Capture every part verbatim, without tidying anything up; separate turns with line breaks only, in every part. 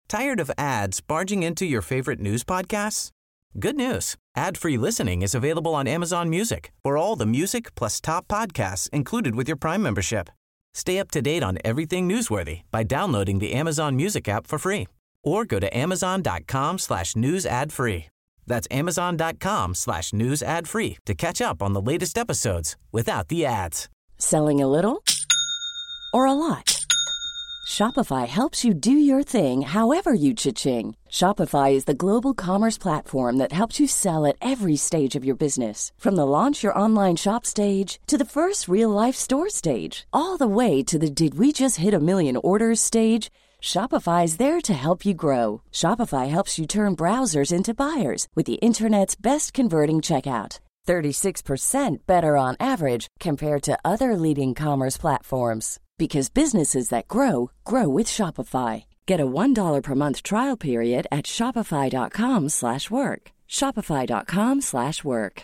Tired of ads barging into your favorite news podcasts? Good news. Ad-free listening is available on Amazon Music for all the music plus top podcasts included with your Prime membership. Stay up to date on everything newsworthy by downloading the Amazon Music app for free or go to amazon.com slash news ad free. That's amazon.com slash news ad free to catch up on the latest episodes without the ads.
Selling a little or a lot? Shopify helps you do your thing however you cha-ching. Shopify is the global commerce platform that helps you sell at every stage of your business. From the launch your online shop stage to the first real-life store stage, all the way to the did we just hit a million orders stage. Shopify is there to help you grow. Shopify helps you turn browsers into buyers with the internet's best converting checkout. thirty-six percent better on average compared to other leading commerce platforms. Because businesses that grow, grow with Shopify. Get a one dollar per month trial period at shopify.com slash work. Shopify.com slash work.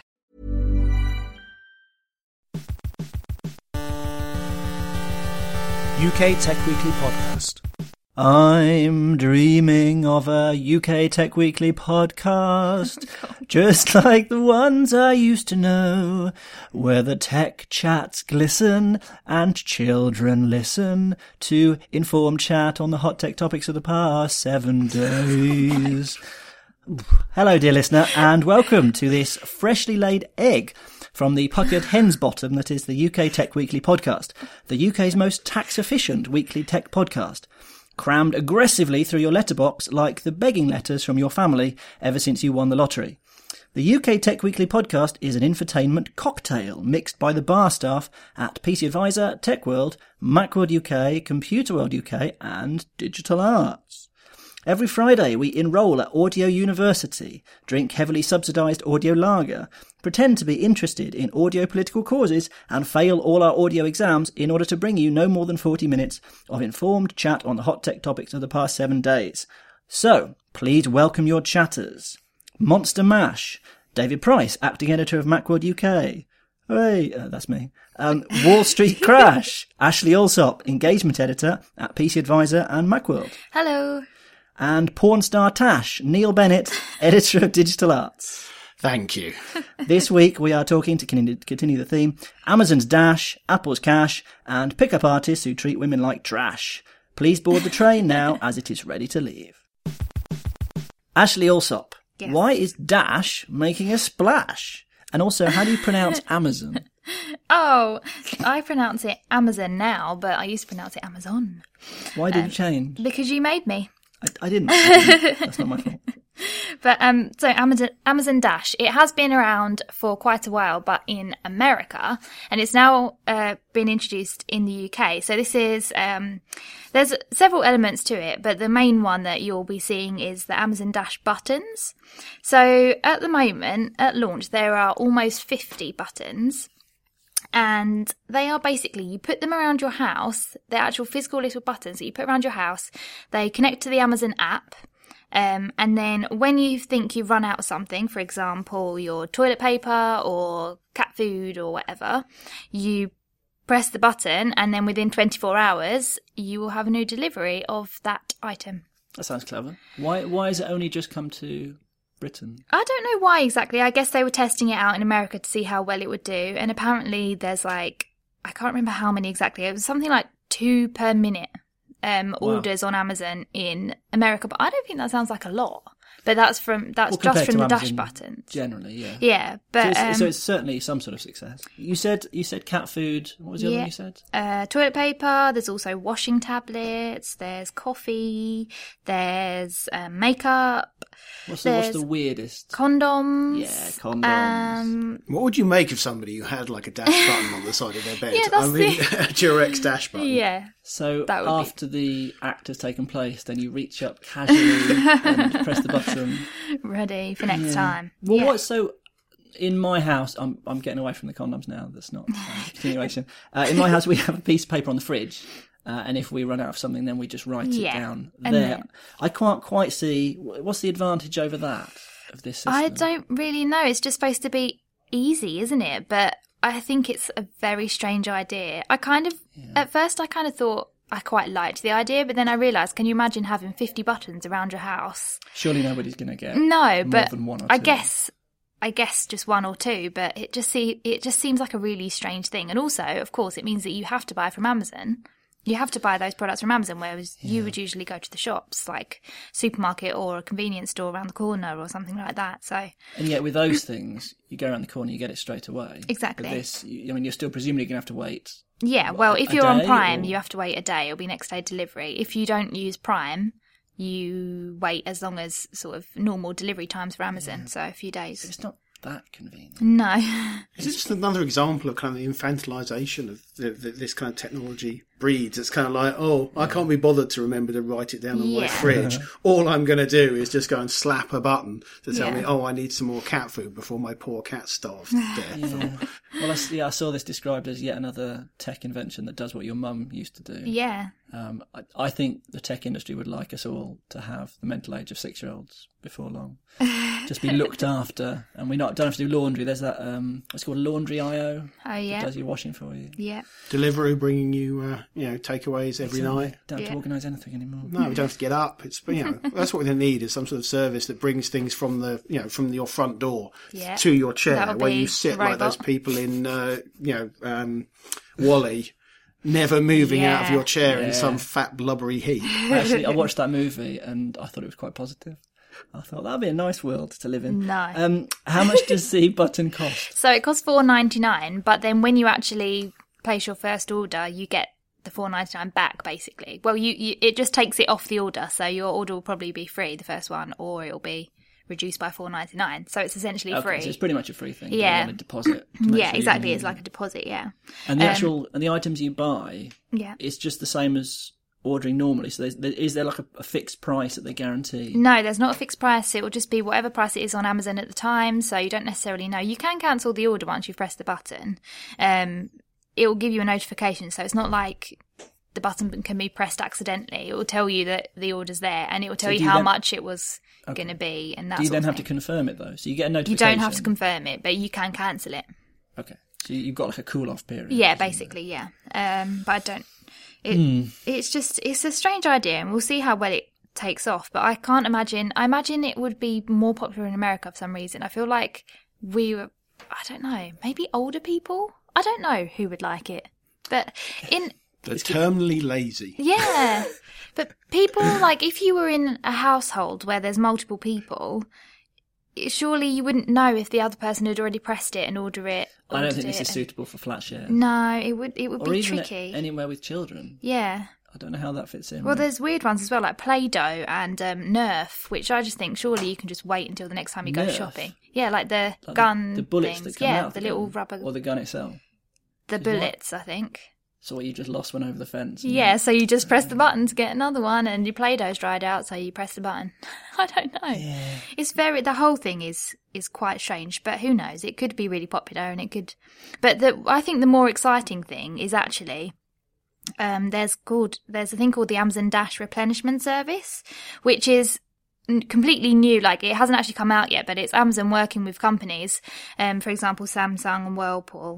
U K Tech Weekly Podcast.
I'm dreaming of a U K Tech Weekly podcast, just like the ones I used to know, where the tech chats glisten and children listen to informed chat on the hot tech topics of the past seven days. Hello, dear listener, and welcome to this freshly laid egg from the puckered hen's bottom that is the U K Tech Weekly podcast, the U K's most tax-efficient weekly tech podcast. Crammed aggressively through your letterbox like the begging letters from your family ever since you won the lottery. The U K Tech Weekly podcast is an infotainment cocktail mixed by the bar staff at P C Advisor, TechWorld, Macworld U K, Computerworld U K and Digital Arts. Every Friday we enrol at Audio University, drink heavily subsidised audio lager, pretend to be interested in audio political causes and fail all our audio exams in order to bring you no more than forty minutes of informed chat on the hot tech topics of the past seven days. So, please welcome your chatters. Monster Mash, David Price, acting editor of Macworld U K. Hey, uh, that's me. Um, Wall Street Crash, Ashley Allsop, engagement editor at P C Advisor and Macworld.
Hello.
And porn star Tash, Neil Bennett, editor of Digital Arts.
Thank you.
This week we are talking, to continue the theme, Amazon's Dash, Apple's Cash, and pickup artists who treat women like trash. Please board the train now as it is ready to leave. Ashley Allsop,
yes.
Why is Dash making a splash? And also, how do you pronounce Amazon?
Oh, I pronounce it Amazon now, but I used to pronounce it Amazon.
Why did
um,
you change?
Because you made me.
I, I, didn't. I didn't. That's not my fault.
But um, so Amazon, Amazon Dash, it has been around for quite a while, but in America, and it's now uh, been introduced in the U K. So this is, um, there's several elements to it, but the main one that you'll be seeing is the Amazon Dash buttons. So at the moment, at launch, there are almost fifty buttons. And they are basically, you put them around your house, the actual physical little buttons that you put around your house, they connect to the Amazon app. Um, and then when you think you've run out of something, for example, your toilet paper or cat food or whatever, you press the button and then within twenty-four hours, you will have a new delivery of that item.
That sounds clever. Why, why has it only just come to Britain?
I don't know why exactly. I guess they were testing it out in America to see how well it would do. And apparently there's like, I can't remember how many exactly. It was something like two per minute um,
wow.
orders on Amazon in America. But I don't think that sounds like a lot. But that's from that's
well,
just from the
Amazon
Dash buttons.
Generally, yeah.
Yeah, but
so it's,
um,
so it's certainly some sort of success. You said you said cat food. What was the
yeah,
other one you said?
Uh, toilet paper. There's also washing tablets. There's coffee. There's um, makeup.
What's the, what's the weirdest?
Condoms.
Yeah, condoms.
Um,
what would you make of somebody who had like a dash button on the side of their bed?
Yeah, that's
I mean,
the...
a Durex dash button.
Yeah.
So after
be...
the act has taken place, then you reach up casually and press the button.
Ready for next
yeah.
time.
Well,
yeah.
what? So in my house, I'm I'm getting away from the condoms now. That's not um, continuation. Uh, in my house, we have a piece of paper on the fridge. Uh, and if we run out of something, then we just write
yeah.
it down
and
there.
then...
I can't quite see, what's the advantage over that, of this system?
I don't really know. It's just supposed to be easy, isn't it? But I think it's a very strange idea. I kind of, yeah. at first I kind of thought, I quite liked the idea, but then I realised, can you imagine having fifty buttons around your house?
Surely nobody's going to get
No,
more
but
than one or
I
two.
guess I guess just one or two, but it just see it just seems like a really strange thing. And also, of course, it means that you have to buy from Amazon. You have to buy those products from Amazon, whereas yeah. you would usually go to the shops, like supermarket or a convenience store around the corner or something like that. So,
and yet with those things, you go around the corner, you get it straight away.
Exactly.
With this, you, I mean, you're still presumably going to have to wait.
Yeah, well, if
a
you're on
day,
Prime,
or...
you have to wait a day. It'll be next day delivery. If you don't use Prime, you wait as long as sort of normal delivery times for Amazon, yeah. so a few days.
It's not that convenient.
No.
Is it just another example of kind of the infantilization of the, the, this kind of technology breeds? It's kind of like, oh, I can't be bothered to remember to write it down on
yeah.
my fridge. All I'm going to do is just go and slap a button to tell
yeah.
me, oh, I need some more cat food before my poor cat starves to death.
Yeah. Well, I, yeah, I saw this described as yet another tech invention that does what your mum used to do.
Yeah.
Um, I, I think the tech industry would like us all to have the mental age of six-year-olds before long. Just be looked after, and we not don't have to do laundry. There's that um, what's called Laundry I O.
Oh yeah,
that does your washing for you.
Yeah.
Deliveroo bringing you, uh, you know, takeaways every
exactly.
night.
Don't have
yeah.
to organise anything anymore.
No, we don't have to get up. It's you know that's what they need is some sort of service that brings things from the you know from your front door
yeah.
to your chair,
That'll
where
be
you sit
a
like those
robot.
people in uh, you know um, Wall-E. Never moving
yeah.
out of your chair
Yeah.
in some fat blubbery heap.
Actually, I watched that movie and I thought it was quite positive. I thought that'd be a nice world to live in.
No.
Um, how much does the button cost?
So it costs four ninety-nine, but then when you actually place your first order, you get the four ninety-nine back, basically. Well, you, you it just takes it off the order, so your order will probably be free, the first one, or it'll be reduced by four ninety-nine. So it's essentially
Okay,
free.
so it's pretty much a free thing.
Yeah.
You want a deposit. to make
Yeah,
sure
exactly.
you-
It's like a deposit, yeah.
And the
um,
actual and the items you buy,
Yeah.
it's just the same as ordering normally. So there's, there, is there like a, a fixed price that they guarantee?
No, there's not a fixed price. It will just be whatever price it is on Amazon at the time, so you don't necessarily know. You can cancel the order once you've pressed the button. Um, it will give you a notification, so it's not like the button can be pressed accidentally. It will tell you that the order's there, and it will tell
So do
you
you
how
then-
much it was
Okay.
going to be, and that
Do you
sort
then
of
have
thing.
to confirm it though? So you get a
You
notification.
don't have to confirm it, but you can cancel it.
Okay, so you- you've got like a cool off period.
Yeah, basically, yeah. Um, but I don't. It,
Hmm.
It's just it's a strange idea, and we'll see how well it takes off. But I can't imagine. I imagine it would be more popular in America for some reason. I feel like we were. I don't know. Maybe older people. I don't know who would like it, but in
They're terminally lazy.
yeah. But people like if you were in a household where there's multiple people. Surely you wouldn't know if the other person had already pressed it and ordered it.
I don't
ordered
think this
it
is
and-
suitable for flat share.
No, it would. It would
or
be
even
tricky.
anywhere with children.
Yeah.
I don't know how that fits in.
Well, there's weird ones as well, like Play-Doh and um, Nerf, which I just think surely you can just wait until the next time you go
Nerf?
shopping. Yeah, like the
Like
gun
the, the bullets
things.
that come
yeah,
out of
the
the
little
gun,
rubber,
or the gun itself.
the
what?
bullets, I think.
So what, you just lost one over the fence. and
Yeah, so you just press the button to get another one, and your Play-Doh's dried out, so you press the button. I don't know.
Yeah.
It's very the whole thing is is quite strange, but who knows? It could be really popular, and it could. But the I think the more exciting thing is actually. Um, there's called there's a thing called the Amazon Dash replenishment service, which is n- completely new. Like it hasn't actually come out yet, but it's Amazon working with companies, um, for example Samsung and Whirlpool,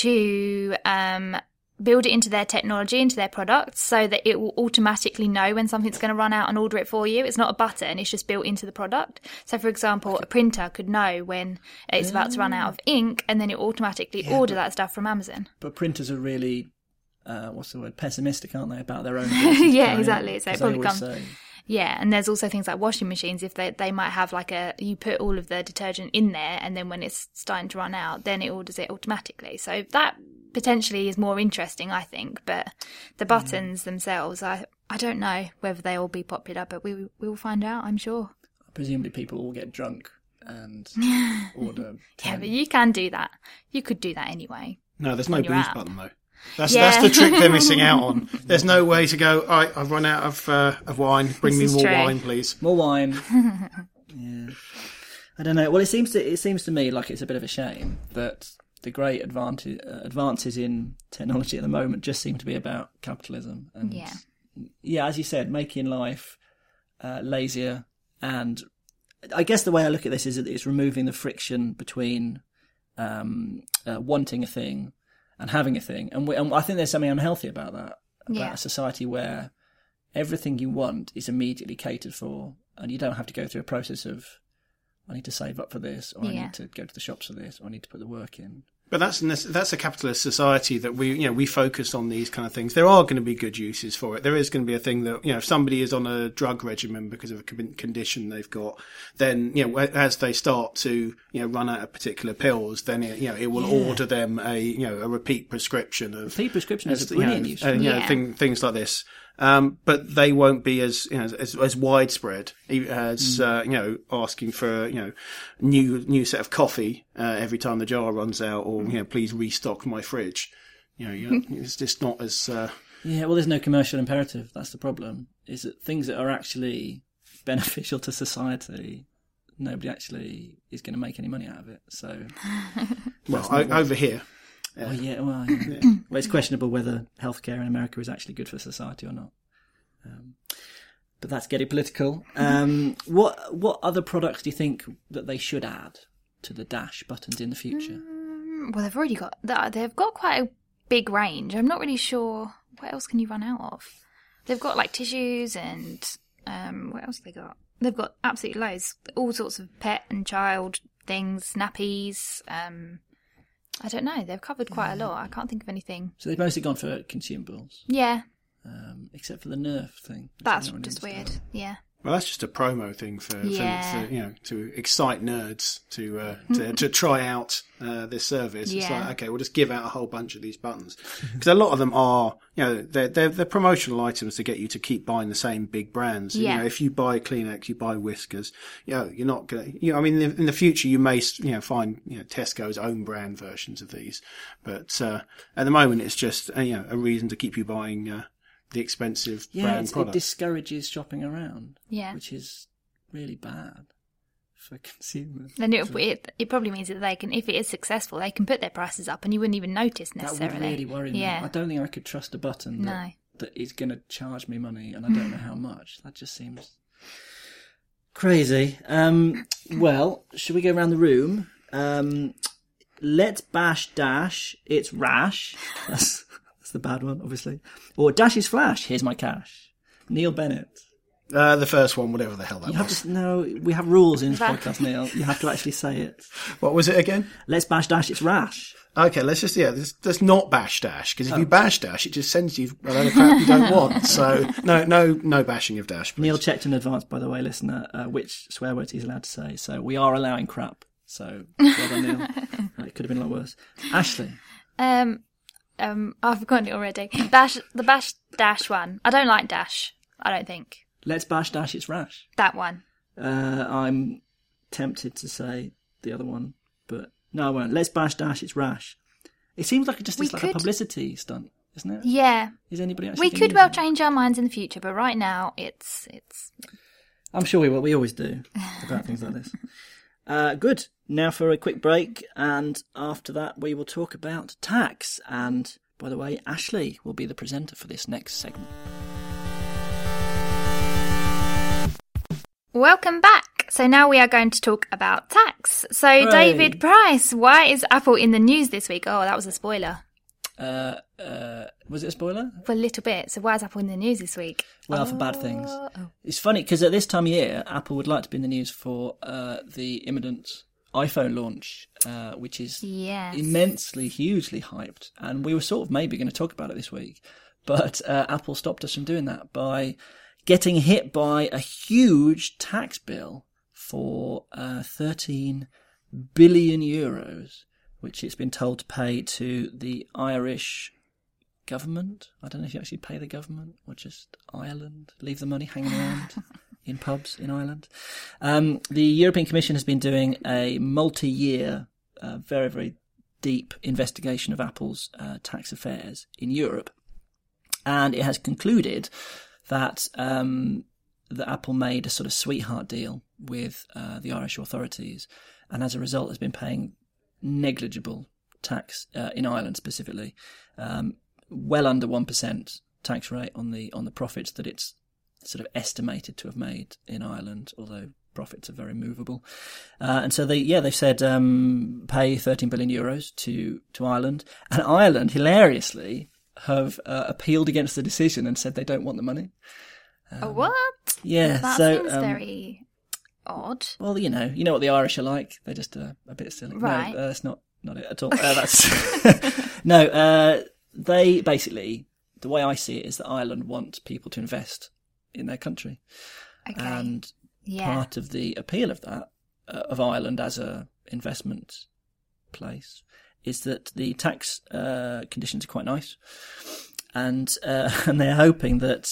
to um build it into their technology, into their products, so that it will automatically know when something's going to run out and order it for you. It's not a button, it's just built into the product. So, for example, a printer could know when it's about to run out of ink, and then it will automatically
Yeah,
order
but-
that stuff from Amazon.
But printers are really, uh, what's the word, pessimistic, aren't they, about their own ability to
Yeah,
carry out?
exactly. So it
'Cause
probably
they always
comes-
say,
Yeah, and there's also things like washing machines. If they they might have like a, you put all of the detergent in there, and then when it's starting to run out, then it orders it automatically. So that potentially is more interesting, I think. But the buttons themselves, I I don't know whether they will be popular, but we we will find out, I'm sure.
presumably people will get drunk and order ten.
Yeah, but you can do that. You could do that anyway.
No, there's no
On your
booze
app.
button though. That's
Yeah.
that's the trick they're missing out on. There's no way to go. All right, I've run out of uh, of wine. Bring
This
me
is
more
true.
wine, please.
More wine. Yeah. I don't know. Well, it seems to it seems to me like it's a bit of a shame that the great advantage, uh, advances in technology at the moment just seem to be about capitalism. And
Yeah.
yeah, as you said, making life uh, lazier. And I guess the way I look at this is that it's removing the friction between um, uh, wanting a thing and having a thing. And, we, and I think there's something unhealthy about that. about
Yeah.
a society where everything you want is immediately catered for, and you don't have to go through a process of, I need to save up for this, or I
Yeah.
need to go to the shops for this, or I need to put the work in.
But that's that's a capitalist society that we, you know, we focus on these kind of things. There are going to be good uses for it. There is going to be a thing that, you know, if somebody is on a drug regimen because of a con- condition they've got, then, you know, as they start to, you know, run out of particular pills, then it, you know, it will
Yeah.
order them a, you know, a repeat prescription of
Repeat prescription is a
you know,
brilliant use.
uh, you know,
Yeah.
thing, things like this. Um, but they won't be as, you know, as, as widespread as, uh, you know, asking for, you know, new, new set of coffee, uh, every time the jar runs out, or, you know, please restock my fridge. You know, you know it's just not as, uh,
Yeah, well, there's no commercial imperative. That's the problem. Is that things that are actually beneficial to society, nobody actually is going to make any money out of it. So,
well, o- over here.
oh yeah, well, yeah. Well, it's questionable whether healthcare in America is actually good for society or not. Um, but that's getting political. Um, what what other products do you think that they should add to the Dash buttons in the future?
Well, they've already got they've got quite a big range. I'm not really sure what else can you run out of. They've got like tissues and um, what else have they got? They've got absolutely loads, all sorts of pet and child things, nappies. Um, I don't know. They've covered quite a lot. I can't think of anything.
So they've mostly gone for consumables,
Yeah,
um, except for the Nerf thing. which
that's
I don't
just
understand.
weird. Yeah.
Well, that's just a promo thing for,
Yeah.
for, for you know, to excite nerds to uh, to, to try out uh, this service. It's
Yeah.
like, okay, we'll just give out a whole bunch of these buttons because a lot of them are, you know, they're, they're they're promotional items to get you to keep buying the same big brands.
Yeah.
You know, if you buy Kleenex, you buy Whiskers. You know, you're not gonna. You know, I mean, in the, in the future, you may you know find you know Tesco's own brand versions of these, but uh, at the moment, it's just uh, you know a reason to keep you buying. Uh, the expensive
Yeah,
brand
it's, it
products.
discourages shopping around,
Yeah.
which is really bad for consumers.
Then it, it it probably means that they can, if it is successful, they can put their prices up, and you wouldn't even notice
That
necessarily.
would really worry me.
Yeah.
I don't think I could trust a button that,
No.
that is going to charge me money, and I don't know how much. That just seems crazy. Um, well, should we go around the room? Um, let's bash Dash. It's rash. That's, that's the bad one, obviously. Or Dash is flash. Here's my cash. Neil Bennett.
Uh, the first one, whatever the hell that
You have
was.
to no. We have rules in this
That-
podcast, Neil. You have to actually say it.
What was it again?
Let's bash Dash. It's rash.
Okay, let's just, yeah, let's, let's not bash Dash, because if
Oh.
you bash Dash, it just sends you a load of crap you don't want. So, no, no, no bashing of Dash, please.
Neil checked in advance, by the way, listener, uh, which swear words he's allowed to say. So we are allowing crap. So well done, Neil. Uh, it could have been a lot worse. Ashley.
Um, um, I've forgotten it already. Bash the Bash Dash one. I don't like Dash. I don't think
Let's bash Dash. It's rash.
that one.
Uh, I'm tempted to say the other one, but no, I won't. Let's bash Dash. It's rash. It seems like it just
We
is like
could-
a publicity stunt, isn't it?
Yeah,
Is anybody actually?
we
gonna
could
use
well
it?
change our minds in the future, but right now it's it's.
I'm sure we will. We always do about things like this. Uh, good. Now for a quick break, and after that we will talk about tax. And by the way, Ashley will be the presenter for this next segment.
Welcome back. So now we are going to talk about tax. So
Hooray.
David Price, why is Apple in the news this week? Oh, that was a spoiler
Uh, uh, was it a spoiler?
for a little bit. So why is Apple in the news this week?
Well, for bad things.
Oh.
It's funny because at this time of year, Apple would like to be in the news for uh, the imminent iPhone launch, uh, which is
Yes.
immensely, hugely hyped. And we were sort of maybe going to talk about it this week, but uh, Apple stopped us from doing that by getting hit by a huge tax bill for uh, thirteen billion euros, which it's been told to pay to the Irish government. I don't know if you actually pay the government or just Ireland, leave the money hanging around in pubs in Ireland. Um, the European Commission has been doing a multi-year, uh, very, very deep investigation of Apple's uh, tax affairs in Europe. And it has concluded that, um, that Apple made a sort of sweetheart deal with uh, the Irish authorities, and as a result has been paying negligible tax uh, in Ireland specifically, um, well under one percent tax rate on the on the profits that it's sort of estimated to have made in Ireland, although profits are very movable. Uh, and so they yeah they've said um, pay thirteen billion euros to to Ireland, and Ireland hilariously have uh, appealed against the decision and said they don't want the money.
Um, what?
Yeah,
that
so,
seems
um,
very odd.
Well, you know, you know what the Irish are like. They're just uh, a bit silly.
Right.
No, uh, that's not not it at all. Uh, that's no. Uh, they basically, the way I see it is that Ireland want people to invest in their country,
Okay.
and
Yeah.
part of the appeal of that uh, of Ireland as a investment place is that the tax uh, conditions are quite nice, and uh, and they're hoping that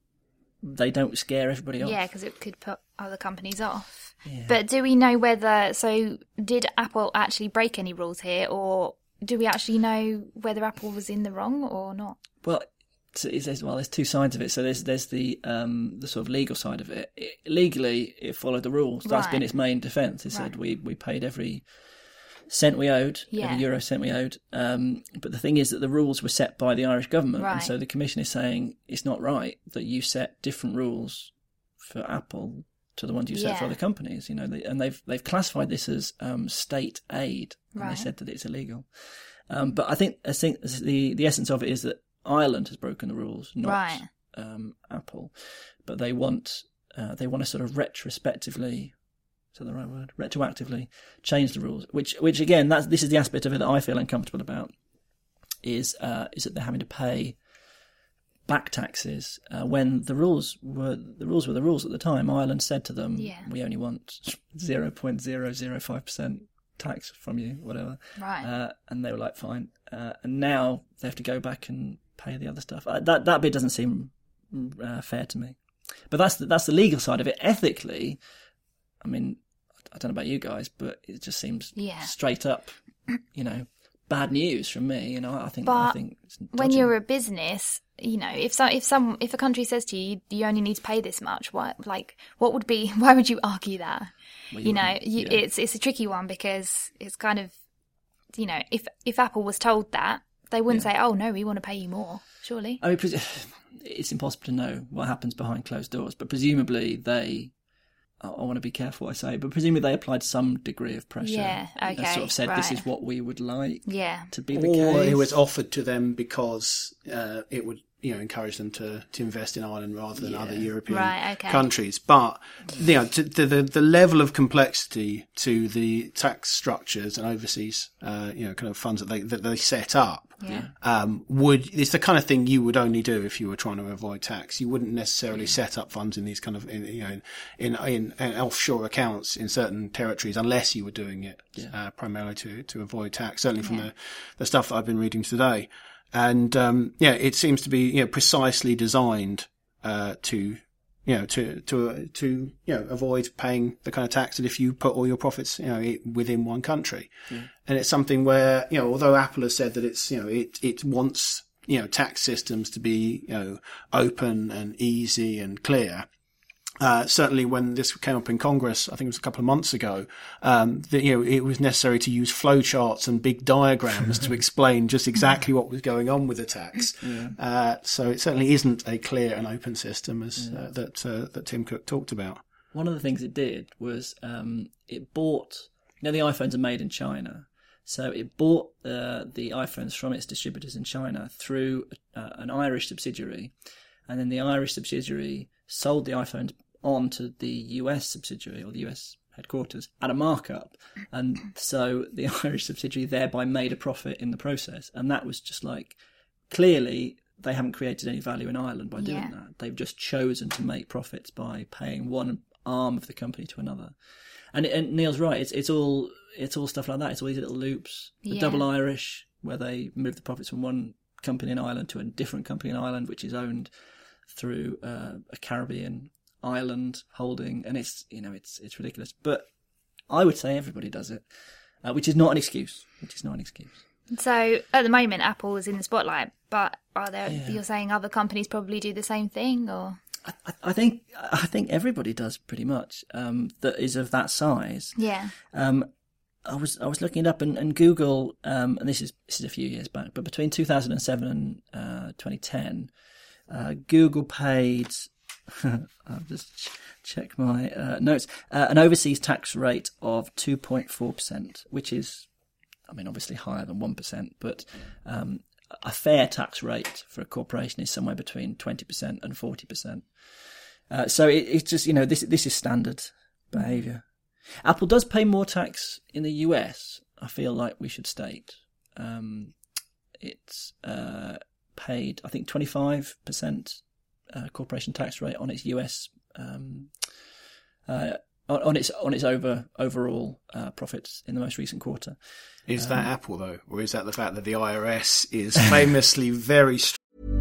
they don't scare everybody off.
Yeah, because it could put other companies off.
Yeah.
But do we know whether, so did Apple actually break any rules here, or do we actually know whether Apple was in the wrong or not?
Well, so is there's, well, there's two sides of it. So there's there's the um the sort of legal side of it. it legally, it followed the rules. That's
Right.
been its main defence. It said
Right.
we we paid every cent we owed,
Yeah.
every euro cent we owed. Um, but the thing is that the rules were set by the Irish government, and
Right.
so the Commission is saying it's not right that you set different rules for Apple to the ones you set for
Yeah.
other companies. You know, they, and they've they've classified this as um, state aid, and
Right.
they said that it's illegal. Um, but I think I think the the essence of it is that Ireland has broken the rules, not
Right.
um, Apple. But they want uh, they want to sort of retrospectively. Is that the right word? Retroactively change the rules, which, which again, that's this is the aspect of it that I feel uncomfortable about. Is uh, is that they're having to pay back taxes uh, when the rules were the rules were the rules at the time. Ireland said to them,
Yeah.
"We only want zero point zero zero five percent tax from you, whatever."
Right.
Uh, and they were like, "Fine." Uh, and now they have to go back and pay the other stuff. Uh, that that bit doesn't seem uh, fair to me. But that's the, that's the legal side of it. Ethically, I mean, I don't know about you guys, but it just seems
Yeah.
straight up, you know, bad news from me. You know, I think
But
I think it's
when
dodgy.
you're a business, you know, if so, if some if a country says to you, you only need to pay this much, what like what would be? Why would you argue that?
Well,
You know,
wouldn't-
you,
yeah.
it's it's a tricky one because it's kind of, you know, if if Apple was told that, they wouldn't say, "Oh no, we want to pay you more." Surely.
I mean, pres- it's impossible to know what happens behind closed doors, but presumably they. I I want to be careful what I say, but presumably they applied some degree of pressure.
Yeah,
and
okay,
sort of said, "This
right.
is what we would like
Yeah.
to be the
Or
case."
it was offered to them because uh, it would, you know, encourage them to, to invest in Ireland rather than
Yeah.
other European
Right, okay.
countries. But you know, to, to the the level of complexity to the tax structures and overseas, uh, you know, kind of funds that they that they set up.
Yeah.
Um, would it's the kind of thing you would only do if you were trying to avoid tax. You wouldn't necessarily set up funds in these kind of, in, you know, in, in, in offshore accounts in certain territories unless you were doing it
Yeah.
uh, primarily to to avoid tax. Certainly from
Yeah.
the the stuff that I've been reading today, and um, yeah, it seems to be, you know, precisely designed uh, to. You know, to, to, to, you know, avoid paying the kind of tax that if you put all your profits, you know, it, within one country.
Yeah.
And it's something where, you know, although Apple has said that it's, you know, it, it wants, you know, tax systems to be, you know, open and easy and clear. Uh, certainly when this came up in Congress, I think it was a couple of months ago, um, that, you know, it was necessary to use flowcharts and big diagrams to explain just exactly what was going on with the tax.
Yeah.
Uh, so it certainly isn't a clear and open system as, uh, that, uh, that Tim Cook talked about.
One of the things it did was um, it bought, you know, the iPhones are made in China. So it bought uh, the iPhones from its distributors in China through uh, an Irish subsidiary. And then the Irish subsidiary sold the iPhones on to the U S subsidiary or the U S headquarters at a markup. And so the Irish subsidiary thereby made a profit in the process. And that was just like, clearly they haven't created any value in Ireland by doing
Yeah.
that. They've just chosen to make profits by paying one arm of the company to another. And, and Neil's right. It's it's all it's all stuff like that. It's all these little loops. The
Yeah.
double Irish, where they move the profits from one company in Ireland to a different company in Ireland, which is owned through uh, a Caribbean island holding, and it's you know it's it's ridiculous. But I would say everybody does it, uh, which is not an excuse. Which is not an excuse.
So at the moment, Apple is in the spotlight, but are there?
Yeah.
You're saying other companies probably do the same thing, or
I, I think I think everybody does pretty much um, that is of that size.
yeah,
Um, I was I was looking it up, and, and Google, um, and this is this is a few years back, but between two thousand seven and uh, twenty ten, uh, Google paid. I'll just ch- check my uh, notes. Uh, an overseas tax rate of two point four percent, which is, I mean, obviously higher than one percent, but um, a fair tax rate for a corporation is somewhere between twenty percent and forty percent. Uh, so it, it's just, you know, this this is standard behaviour. Apple does pay more tax in the U S, I feel like we should state. Um, it's uh, paid, I think, twenty-five percent uh, corporation tax rate on its U S um, uh, on, on its on its over overall uh, profits in the most recent quarter.
Is
um,
that Apple though, or is that the fact that the I R S is famously very strict?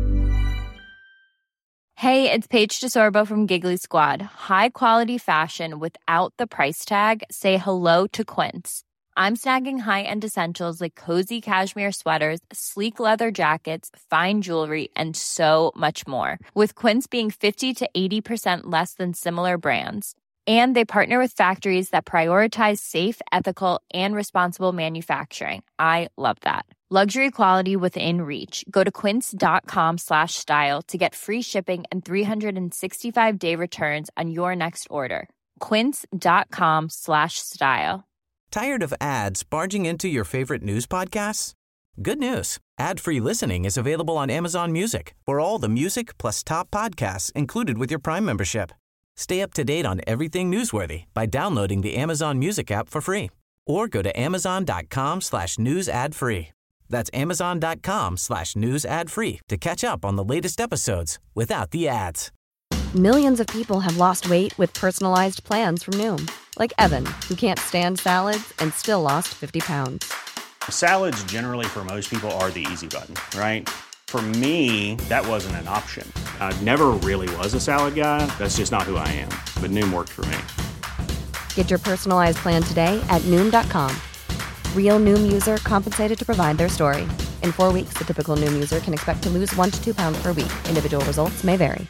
Hey, it's Paige DeSorbo from Giggly Squad. High quality fashion without the price tag. Say hello to Quince. I'm snagging high-end essentials like cozy cashmere sweaters, sleek leather jackets, fine jewelry, and so much more. With Quince being fifty to eighty percent less than similar brands. And they partner with factories that prioritize safe, ethical, and responsible manufacturing. I love that. Luxury quality within reach. Go to quince.com slash style to get free shipping and three sixty-five day returns on your next order. Quince.com slash style.
Tired of ads barging into your favorite news podcasts? Good news. Ad-free listening is available on Amazon Music for all the music plus top podcasts included with your Prime membership. Stay up to date on everything newsworthy by downloading the Amazon Music app for free or go to amazon.com slash news ad free. That's amazon.com slash news ad free to catch up on the latest episodes without the ads.
Millions of people have lost weight with personalized plans from Noom. Like Evan, who can't stand salads and still lost fifty pounds.
Salads generally for most people are the easy button, right? For me, that wasn't an option. I never really was a salad guy. That's just not who I am. But Noom worked for me.
Get your personalized plan today at Noom dot com. Real Noom user compensated to provide their story. In four weeks, the typical Noom user can expect to lose one to two pounds per week. Individual results may vary.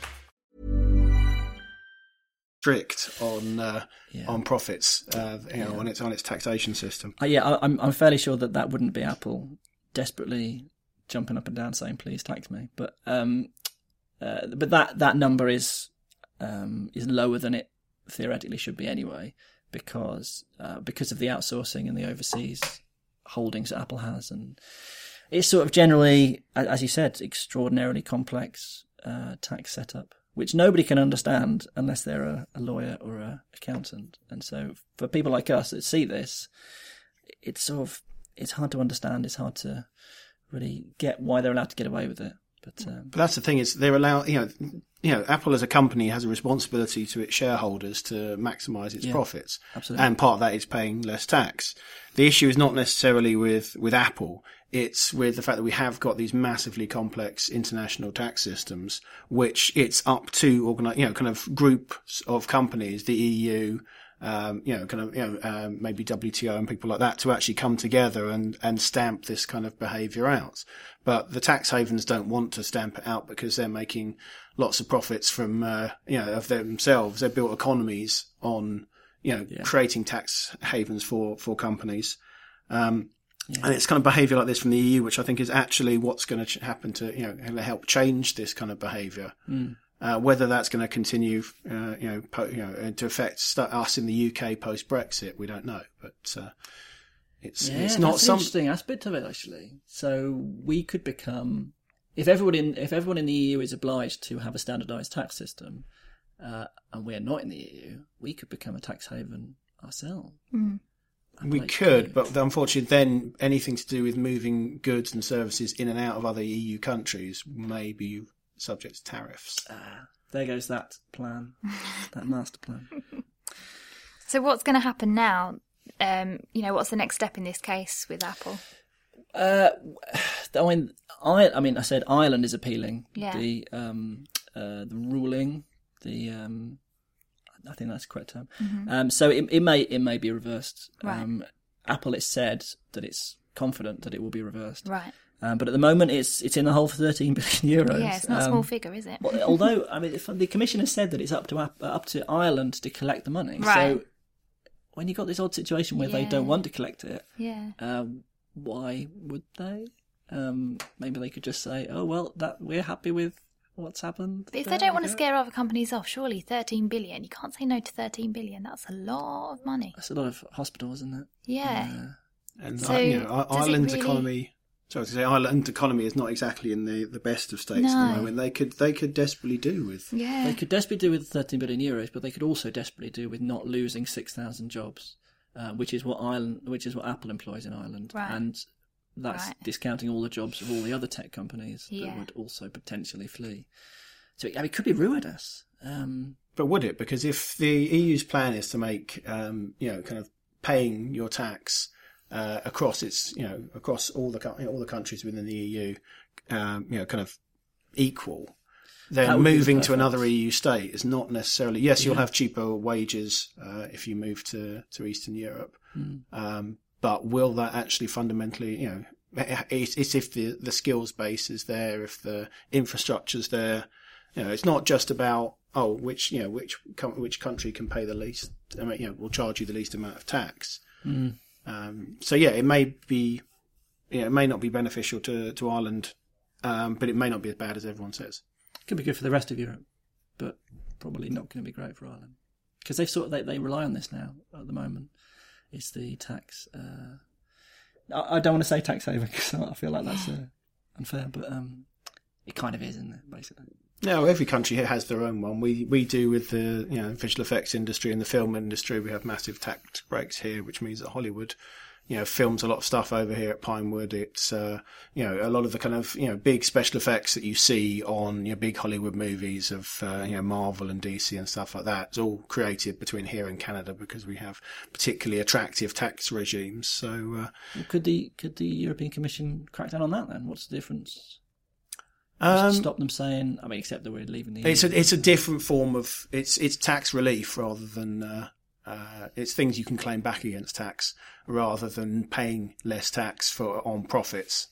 Strict on uh, yeah. on profits, uh, you know,
yeah.
on its on its taxation system.
Uh, yeah, I, I'm I'm fairly sure that that wouldn't be Apple desperately jumping up and down saying please tax me, but um, uh, but that that number is um is lower than it theoretically should be anyway, because uh, because of the outsourcing and the overseas holdings that Apple has, and it's sort of generally, as you said, extraordinarily complex uh, tax setup, which nobody can understand unless they're a, a lawyer or a accountant. And so for people like us that see this, it's sort of, it's hard to understand. It's hard to really get why they're allowed to get away with it. But, um,
but that's the thing, is they're allowed, you know, you know, Apple as a company has a responsibility to its shareholders to maximise its
yeah,
profits.
Absolutely.
And part of that is paying less tax. The issue is not necessarily with, with Apple. It's with the fact that we have got these massively complex international tax systems, which it's up to organize, you know, kind of groups of companies, the E U, um, you know, kind of, you know, um, maybe W T O and people like that, to actually come together and, and stamp this kind of behaviour out. But the tax havens don't want to stamp it out because they're making lots of profits from, uh, you know, of themselves. They've built economies on, you know, yeah. creating tax havens for, for companies. Um, Yeah. And it's kind of behaviour like this from the E U, which I think is actually what's going to ch- happen to, you know, help change this kind of behaviour. Mm. Uh, whether that's going to continue, uh, you know, po- you know, to affect st- us in the U K post Brexit, we don't know. But uh, it's
yeah,
it's not
that's
some
an interesting aspect of it, actually. So we could become, if everyone in if everyone in the E U is obliged to have a standardised tax system, uh, and we're not in the E U, we could become a tax haven ourselves.
Mm.
We
like
could,
to.
but unfortunately then anything to do with moving goods and services in and out of other E U countries may be subject to tariffs.
Ah, there goes that plan, that master plan.
So what's going to happen now? Um, you know, what's the next step in this case with Apple?
Uh, I mean, I, I mean, I said Ireland is appealing
yeah.
the um, uh, the ruling, the um, I think that's the correct term. Mm-hmm. Um, so it, it may it may be reversed.
Right.
Um, Apple has said that it's confident that it will be reversed.
Right.
Um, but at the moment, it's it's in the hole for thirteen billion euros.
Yeah, it's not a
um,
small figure, is it?
Well, although, I mean, if the Commission has said that it's up to up to Ireland to collect the money.
Right.
So when you've got this odd situation where
yeah.
they don't want to collect it,
yeah.
um, why would they? Um, maybe they could just say, "Oh well, that we're happy with what's happened."
But if they don't want to scare other companies off, surely thirteen billion. You can't say no to thirteen billion. That's a lot of money.
That's a lot of hospitals, isn't it?
Yeah.
Uh,
and
so
uh, you know, Ireland's
really...
economy So I was going to say, Ireland economy is not exactly in the, the best of states
No.
at the moment. They could they could desperately do with.
Yeah.
They could desperately do with thirteen billion euros, but they could also desperately do with not losing six thousand jobs, uh, which is what Ireland, which is what Apple employs in Ireland,
Right.
and that's
Right.
discounting all the jobs of all the other tech companies
Yeah.
that would also potentially flee. So I mean, it could be ruinous. Um,
But would it? Because if the E U's plan is to make, um, you know, kind of paying your tax uh, across its, you know, across all the co- you know, all the countries within the E U, um, you know, kind of equal,
That
then
would be
moving to
perfect.
another E U state is not necessarily. Yes, you'll
Yeah.
have cheaper wages uh, if you move to to Eastern Europe,
Mm.
um, but will that actually fundamentally, you know, it's, it's if the the skills base is there, if the infrastructure's there. You know, it's not just about oh, which you know which com- which country can pay the least. I mean, you know, will charge you the least amount of tax.
Mm.
Um, so yeah, it may be, you know, it may not be beneficial to to Ireland, um, but it may not be as bad as everyone says.
Could be good for the rest of Europe, but probably not going to be great for Ireland because they've sort of, they they rely on this now at the moment. It's the tax. Uh, I, I don't want to say tax haven because I feel like that's uh, unfair, but um, it kind of is, isn't it? Basically.
No, every country here has their own one. We we do with the you know visual effects industry and the film industry. We have massive tax breaks here, which means that Hollywood, you know, films a lot of stuff over here at Pinewood. It's uh, you know a lot of the kind of you know big special effects that you see on your know, big Hollywood movies of uh, you know Marvel and D C and stuff like that. It's all created between here and Canada because we have particularly attractive tax regimes. So uh,
Well, could the could the European Commission crack down on that then? What's the difference?
um,
Stop them saying, I mean, except that we're leaving the.
it's
E U.
a it's a different form of it's it's tax relief rather than. Uh, Uh, it's things you can claim back against tax rather than paying less tax for on profits.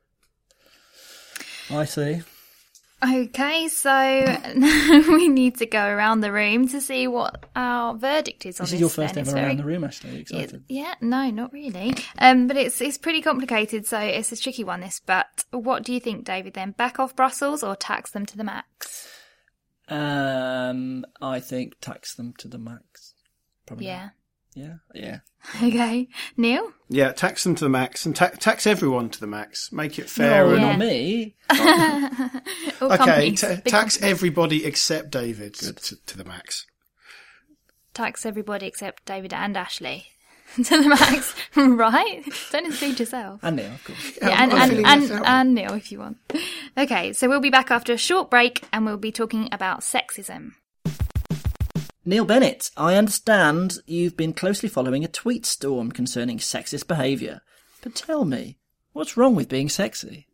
I see.
Okay, so now we need to go around the room to see what our verdict is on
This
this.
is your first
then.
ever
It's very-
around the room, Ashley. Are you
It,
excited?
yeah, no, not really. Um, but it's it's pretty complicated, so it's a tricky one. This, but what do you think, David? Then back off Brussels or tax them to the max?
Um, I think tax them to the max. Probably.
Yeah.
Yeah. Yeah.
Okay, Neil.
Yeah, tax them to the max and ta- tax everyone to the max. Make it fair.
No,
and,
Yeah.
not me.
All
okay,
companies,
ta-
big
tax
companies.
everybody except David to, to the max.
Tax everybody except David and Ashley to the max, right? Don't include yourself.
And Neil, of course.
Yeah, and,
I'm
and,
feeling
and,
left out.
and Neil, if you want. Okay, so we'll be back after a short break and we'll be talking about sexism.
Neil Bennett, I understand you've been closely following a tweet storm concerning sexist behaviour. But tell me, what's wrong with being sexy?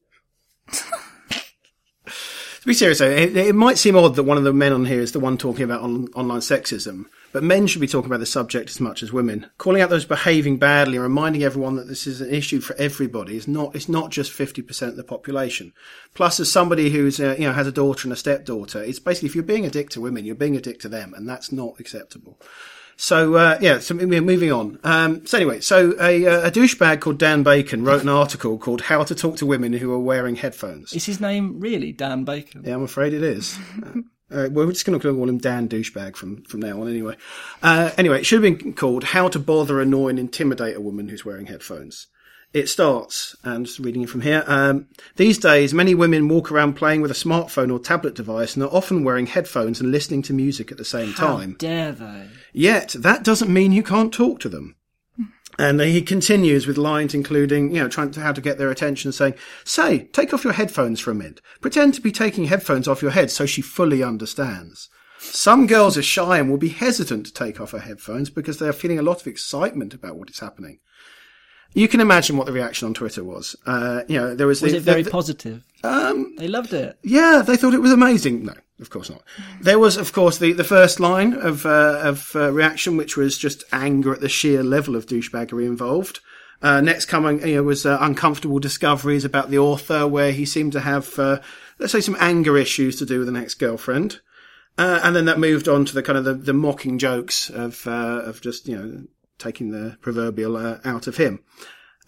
To be serious, though, it, it might seem odd that one of the men on here is the one talking about on, online sexism, but men should be talking about the subject as much as women. Calling out those behaving badly and reminding everyone that this is an issue for everybody is not, it's not just fifty percent of the population. Plus, as somebody who's, uh, you know, has a daughter and a stepdaughter, it's basically if you're being a dick to women, you're being a dick to them, and that's not acceptable. So, uh, yeah, so we're moving on. Um, so anyway, so a, a douchebag called Dan Bacon wrote an article called How to Talk to Women Who Are Wearing Headphones.
Is his name really Dan Bacon?
Yeah, I'm afraid it is. Uh, well, we're just going to call him Dan Douchebag from, from now on anyway. Uh, anyway, it should have been called How to Bother, Annoy and Intimidate a Woman Who's Wearing Headphones. It starts, and just reading it from here, um, these days many women walk around playing with a smartphone or tablet device and are often wearing headphones and listening to music at the same
How
time.
dare they?
Yet, that doesn't mean you can't talk to them. And he continues with lines including, you know, trying to how to get their attention, saying, say, take off your headphones for a minute. Pretend to be taking headphones off your head so she fully understands. Some girls are shy and will be hesitant to take off her headphones because they are feeling a lot of excitement about what is happening. You can imagine what the reaction on Twitter was. Uh, you know, there was,
Was
the,
it very
the,
positive?
Um,
They loved it.
yeah, they thought it was amazing. No, of course not. There was, of course, the, the first line of uh, of uh, reaction, which was just anger at the sheer level of douchebaggery involved. Uh, next coming, you know, was uh, uncomfortable discoveries about the author, where he seemed to have, uh, let's say, some anger issues to do with an ex-girlfriend. Uh, and then that moved on to the kind of the, the mocking jokes of uh, of just, you know, taking the proverbial uh, out of him.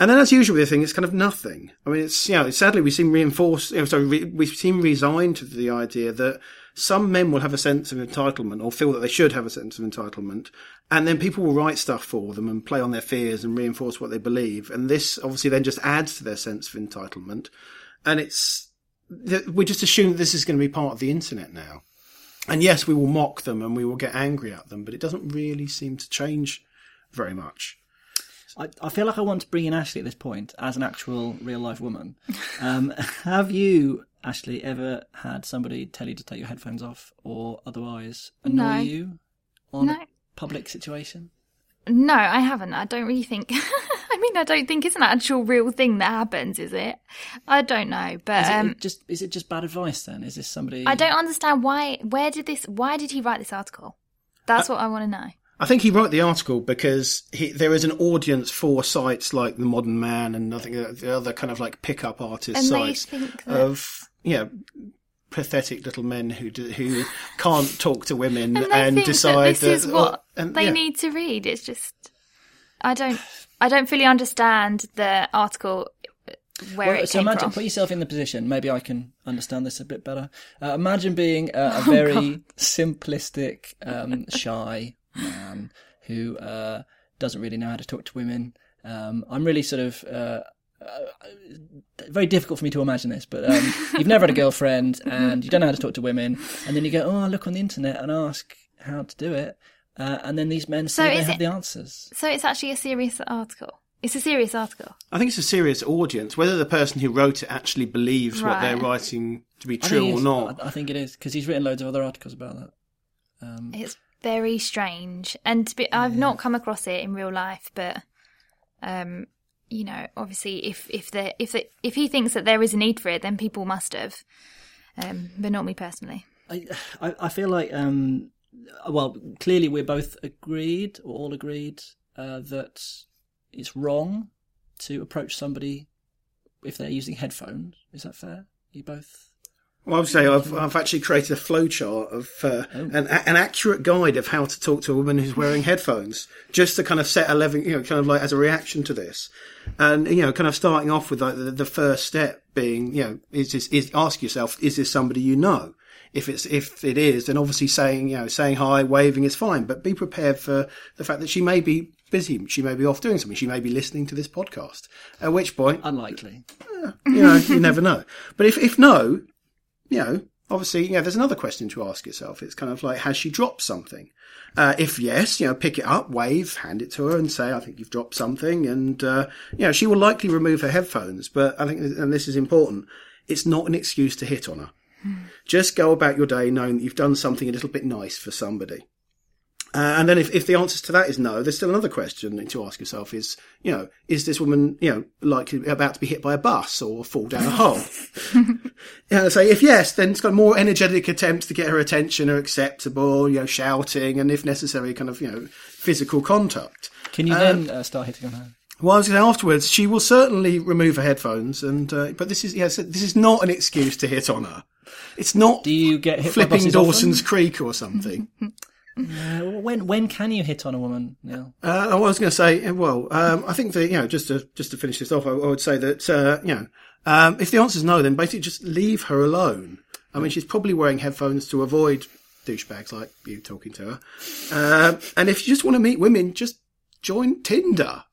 And then, as usual with the thing, it's kind of nothing. I mean, it's, you know, sadly we seem reinforced, you know, sorry, we, we seem resigned to the idea that some men will have a sense of entitlement or feel that they should have a sense of entitlement. And then people will write stuff for them and play on their fears and reinforce what they believe. And this obviously then just adds to their sense of entitlement. And it's, we just assume that this is going to be part of the internet now. And yes, we will mock them and we will get angry at them, but it doesn't really seem to change very much.
I, I feel like I want to bring in Ashley at this point as an actual real life woman. Um, have you, Ashley, ever had somebody tell you to take your headphones off or otherwise annoy
No.
you on
No.
a public situation?
No, I haven't. I don't really think. I mean, I don't think it's an actual real thing that happens, is it? I don't know, but
Is it
um,
just is it just bad advice then? Is this somebody?
I don't understand why. Where did this? Why did he write this article? That's
Uh,
what I want to know.
I think he wrote the article because he, there is an audience for sites like The Modern Man and I think the other kind of like pickup artist
And they
sites
think that-
of, you know, pathetic little men who do, who can't talk to women
And
and,
they think
decide
that this
that,
is what
oh, and,
they
yeah.
need to read. It's just, I don't, I don't fully understand the article where
Well,
it
so
came
imagine,
from.
put yourself in the position. Maybe I can understand this a bit better. Uh, imagine being a, a
Oh,
very
God.
simplistic, um, shy man who uh, doesn't really know how to talk to women. Um, I'm really sort of uh, uh, very difficult for me to imagine this, but um, you've never had a girlfriend and you don't know how to talk to women, and then you go, "Oh, I'll look on the internet and ask how to do it," uh, and then these men
So
say they
is
have
it-
the answers.
So it's actually a serious article. It's a serious article.
I think it's a serious audience. Whether the person who wrote it actually believes what they're
Right.
writing to be
I
true
think it
or
is.
not.
I, I think it is because he's written loads of other articles about that. Um,
It's very strange, and to be, I've not come across it in real life. But, um, you know, obviously, if if the if the, if he thinks that there is a need for it, then people must have. Um, but not me personally.
I, I I feel like, um, well, clearly we're both agreed, or all agreed, uh, that it's wrong to approach somebody if they're using headphones. Is that fair? You both?
Well, I would say I've, I've actually created a flowchart of uh,
Oh.
an, an accurate guide of how to talk to a woman who's wearing headphones, just to kind of set a level, you know, kind of like as a reaction to this, and you know, kind of starting off with like the, the first step being, you know, is this, is ask yourself, is this somebody you know? If it's if it is, then obviously saying, you know, saying hi, waving is fine, but be prepared for the fact that she may be busy, she may be off doing something, she may be listening to this podcast. At which point,
Unlikely.
you know, you never know. But if if no. You know, obviously, you know, there's another question to ask yourself. It's kind of like, has she dropped something? Uh, if yes, you know, pick it up, wave, hand it to her and say, I think you've dropped something. And, uh, you know, she will likely remove her headphones. But I think, and this is important, it's not an excuse to hit on her. Just go about your day knowing that you've done something a little bit nice for somebody. Uh, and then if, if the answer to that is no, there's still another question to ask yourself is, you know, is this woman, you know, likely about to be hit by a bus or fall down a hole? You know, so if yes, then it's got more energetic attempts to get her attention are acceptable, you know, shouting and if necessary, kind of, you know, physical contact.
Can you
Uh,
then uh, start hitting on her?
Well, I was going to say afterwards, she will certainly remove her headphones and, uh, but this is, yes, this is not an excuse to hit on her. It's not
Do you get hit by
flipping
buses
Dawson's
often?
Creek or something.
Uh, when when can you hit on a woman, Neil?
Uh, I was going to say, well, um, I think that, you know, just to, just to finish this off, I, I would say that, uh, you know, um, if the answer is no, then basically just leave her alone. I mean, she's probably wearing headphones to avoid douchebags like you talking to her. Uh, and if you just want to meet women, just join Tinder.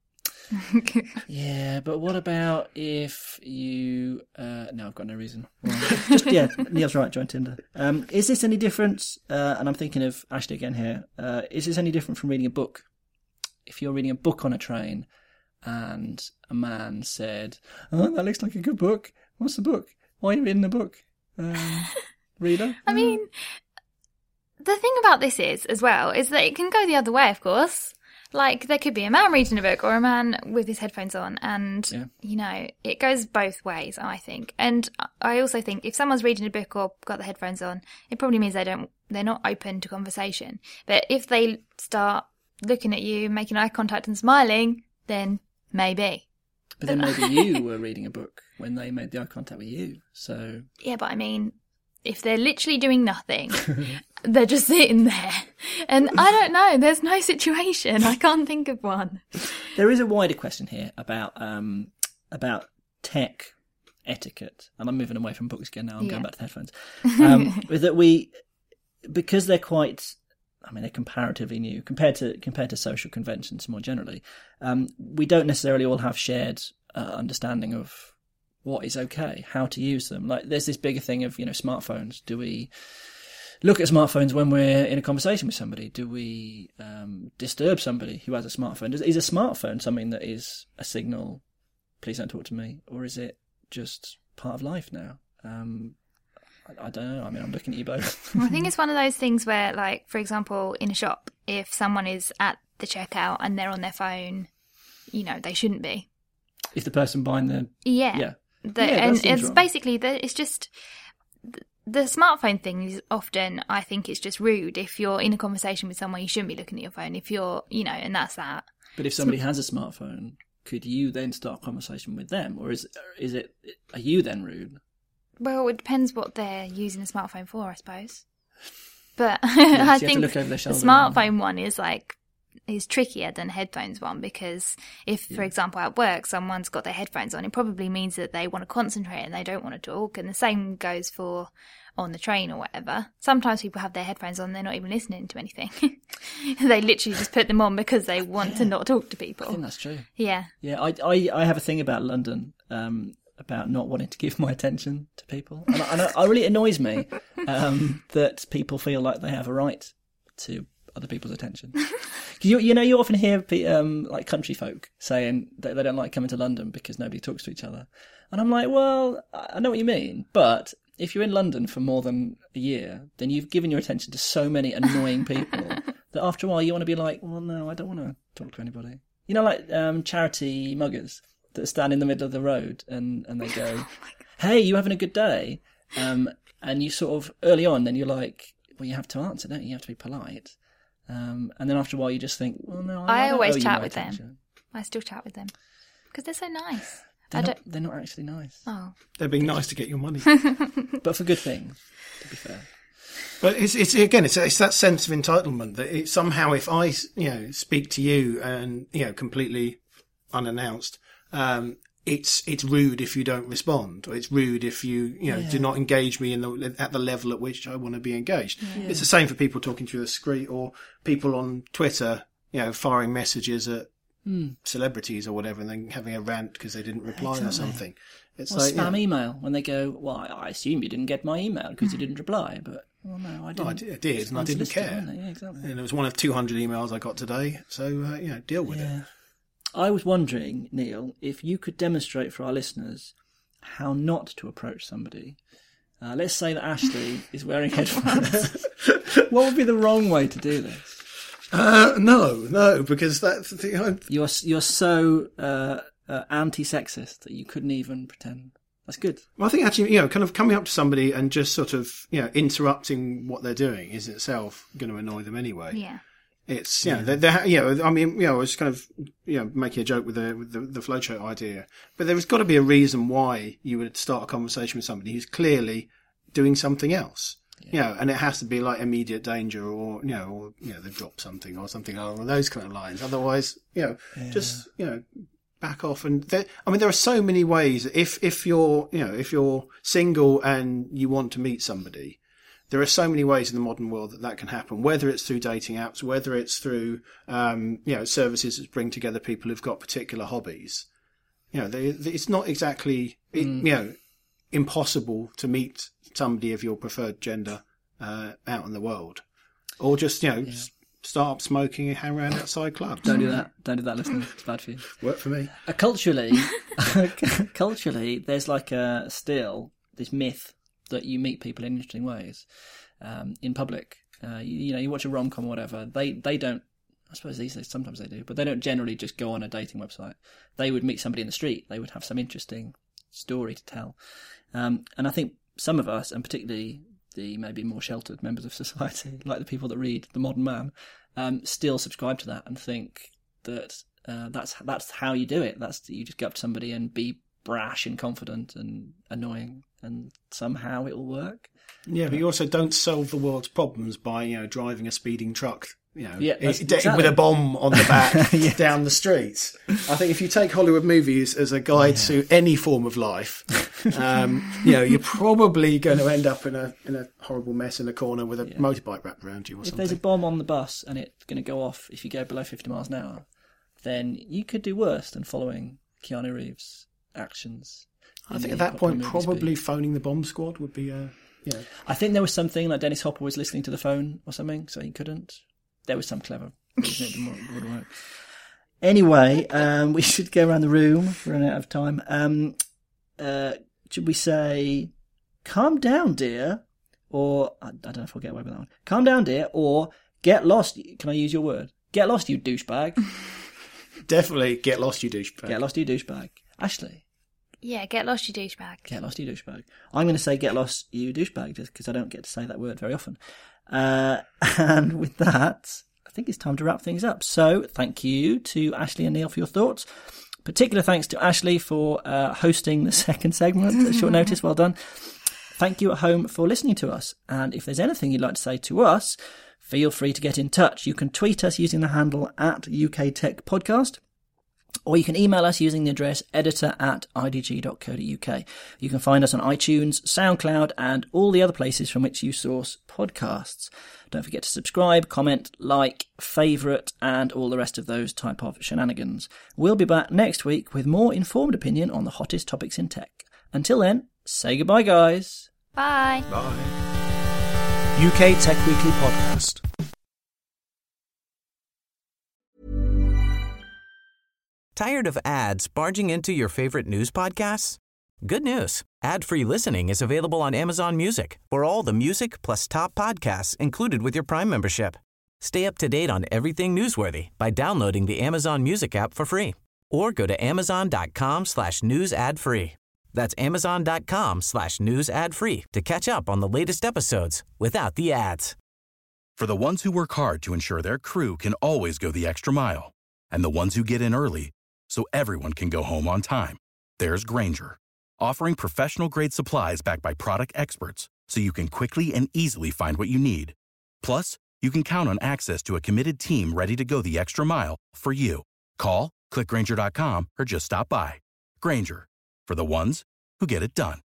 Yeah, but what about if you... Uh, no, I've got no reason. Well, just, yeah, Neil's right, join Tinder. Um, is this any different, uh, and I'm thinking of Ashley again here, uh, is this any different from reading a book? If you're reading a book on a train and a man said, oh, that looks like a good book. What's the book? Why are you reading the book? Um, reader?
I mean, the thing about this is, as well, is that it can go the other way, of course. Like, there could be a man reading a book or a man with his headphones on, and,
Yeah.
you know, it goes both ways, I think. And I also think if someone's reading a book or got the headphones on, it probably means they don't, they're not open to conversation. But if they start looking at you, making eye contact and smiling, then maybe.
But then maybe you were reading a book when they made the eye contact with you, so...
Yeah, but I mean, if they're literally doing nothing, they're just sitting there. And I don't know, there's no situation. I can't think of one.
There is a wider question here about um, about tech etiquette. And I'm moving away from books again now. I'm yeah. going back to headphones. Um, that we, because they're quite, I mean, they're comparatively new compared to compared to social conventions more generally. Um, we don't necessarily all have shared uh, understanding of what is okay, how to use them. Like, there's this bigger thing of, you know, smartphones. Do we look at smartphones when we're in a conversation with somebody? Do we um, disturb somebody who has a smartphone? Is, is a smartphone something that is a signal, please don't talk to me? Or is it just part of life now? Um, I, I don't know. I mean, I'm looking at you both.
Well, I think it's one of those things where, like, for example, in a shop, if someone is at the checkout and they're on their phone, you know, they shouldn't be.
If the person buying the...
Yeah.
Yeah.
The,
yeah
and it's
wrong.
basically, the, it's just... The smartphone thing is often, I think, it's just rude. If you're in a conversation with someone, you shouldn't be looking at your phone. If you're, you know, and that's that.
But if somebody has a smartphone, could you then start a conversation with them? Or is is it, are you then rude?
Well, it depends what they're using the smartphone for, I suppose. But
yeah,
I
so
think the smartphone one is like, is trickier than headphones one, because if, yeah. for example, at work, someone's got their headphones on, it probably means that they want to concentrate and they don't want to talk. And the same goes for on the train or whatever. Sometimes people have their headphones on, they're not even listening to anything. They literally just put them on because they want yeah. to not talk to people.
I think that's true.
Yeah.
Yeah, I, I, I have a thing about London, um, about not wanting to give my attention to people. And, I, and it really annoys me um, that people feel like they have a right to other people's attention. You, you know, you often hear um, like country folk saying that they don't like coming to London because nobody talks to each other. And I'm like, well, I know what you mean, but if you're in London for more than a year, then you've given your attention to so many annoying people that after a while you want to be like, well, no, I don't want to talk to anybody. You know, like um, charity muggers that stand in the middle of the road and, and they go, oh hey, you having a good day? Um, and you sort of, early on, then you're like, well, you have to answer, don't you? You have to be polite. Um, and then after a while, you just think, well, no, I,
I always chat with
attention.
them. I still chat with them because they're so nice.
They're
I
not,
don't...
they're not actually nice.
Oh,
they're being nice to get your money,
but for good things, to be fair.
But it's, it's again, it's, it's that sense of entitlement that it, somehow, if I, you know, speak to you and you know, completely unannounced, um, it's it's rude if you don't respond, or it's rude if you you know yeah. do not engage me in the at the level at which I want to be engaged. Yeah. It's the same for people talking through the screen or people on Twitter, you know, firing messages at mm. celebrities or whatever, and then having a rant because they didn't reply exactly. or something. It's
or
like
spam
you know,
email when they go, well, I assume you didn't get my email because mm. you didn't reply, but well, no, I didn't.
No, I did, I did and I didn't care.
Yeah, exactly.
And it was one of two hundred emails I got today, so uh, you know, deal with
yeah.
it.
I was wondering, Neil, if you could demonstrate for our listeners how not to approach somebody. Uh, let's say that Ashley is wearing headphones. What would be the wrong way to do this?
Uh, no, no, because that's the thing. I...
You're you're so uh, uh, anti-sexist that you couldn't even pretend. That's good.
Well, I think actually, you know, kind of coming up to somebody and just sort of, you know, interrupting what they're doing is itself going to annoy them anyway.
Yeah.
It's, you know, they're, they're, you know, I mean, you know, I was kind of, you know, making a joke with the, with the, the flowchart idea, but there's got to be a reason why you would start a conversation with somebody who's clearly doing something else. Yeah. You know, and it has to be like immediate danger or, you know, or, you know, they've dropped something or something along those kind of lines. Otherwise, you know, yeah. just, you know, back off. And there, I mean, there are so many ways. If, if you're, you know, if you're single and you want to meet somebody, there are so many ways in the modern world that that can happen, whether it's through dating apps, whether it's through, um, you know, services that bring together people who've got particular hobbies. You know, they, it's not exactly, mm. you know, impossible to meet somebody of your preferred gender, uh, out in the world. Or just, you know, yeah. start up smoking and hang around outside clubs.
Don't do that. Don't do that, listeners. It's bad for you.
Work for me.
Uh, culturally, culturally, there's like a, still this myth that you meet people in interesting ways um, in public. Uh, you, you know, you watch a rom-com or whatever, they, they don't, I suppose these days sometimes they do, but they don't generally just go on a dating website. They would meet somebody in the street. They would have some interesting story to tell. Um, and I think some of us, and particularly the maybe more sheltered members of society, like the people that read The Modern Man, um, still subscribe to that and think that uh, that's that's how you do it. That's you just go up to somebody and be brash and confident and annoying. and somehow it will work.
Yeah, but you also don't solve the world's problems by, you know, driving a speeding truck, you know,
Yeah, that's-
it-
exactly.
with a bomb on the back
Yeah.
down the streets. I think if you take Hollywood movies as a guide to any form of life, um, you know, you're probably going to end up in a in a horrible mess in a corner with a motorbike wrapped around you or
If
something.
there's a bomb on the bus and it's going to go off if you go below fifty miles an hour, then you could do worse than following Keanu Reeves' actions.
I
in
think
the
at that
popular
point,
movie
probably
Speed.
phoning the bomb squad would be a, you know.
I think there was something like Dennis Hopper was listening to the phone or something, so he couldn't. There was some clever reason it didn't- wouldn't work. Anyway, um, we should go around the room. We're running out of time. Um, uh, should we say, calm down, dear? Or, I, I don't know if I'll get away with that one. Calm down, dear, or get lost. Can I use your word? Get lost, you douchebag.
Definitely get lost, you douchebag.
Get lost, you douchebag. Ashley,
Yeah, get lost, you douchebag.
get lost, you douchebag. I'm going to say get lost, you douchebag, just because I don't get to say that word very often. Uh, and with that, I think it's time to wrap things up. So thank you to Ashley and Neil for your thoughts. Particular thanks to Ashley for uh, hosting the second segment at short notice. Well done. Thank you at home for listening to us. And if there's anything you'd like to say to us, feel free to get in touch. You can tweet us using the handle at U K Tech Podcast, or you can email us using the address editor at I D G dot co dot U K. You can find us on iTunes, SoundCloud, and all the other places from which you source podcasts. Don't forget to subscribe, comment, like, favourite, and all the rest of those type of shenanigans. We'll be back next week with more informed opinion on the hottest topics in tech. Until then, say goodbye, guys.
Bye.
Bye.
U K Tech Weekly Podcast.
Tired of ads barging into your favorite news podcasts? Good news. Ad-free listening is available on Amazon Music for all the music plus top podcasts included with your Prime membership. Stay up to date on everything newsworthy by downloading the Amazon Music app for free or go to amazon.com slash news ad free. That's amazon.com slash news ad free to catch up on the latest episodes without the ads.
For the ones who work hard to ensure their crew can always go the extra mile, and the ones who get in early so everyone can go home on time, there's Grainger, offering professional-grade supplies backed by product experts so you can quickly and easily find what you need. Plus, you can count on access to a committed team ready to go the extra mile for you. Call, click Grainger dot com, or just stop by. Grainger, for the ones who get it done.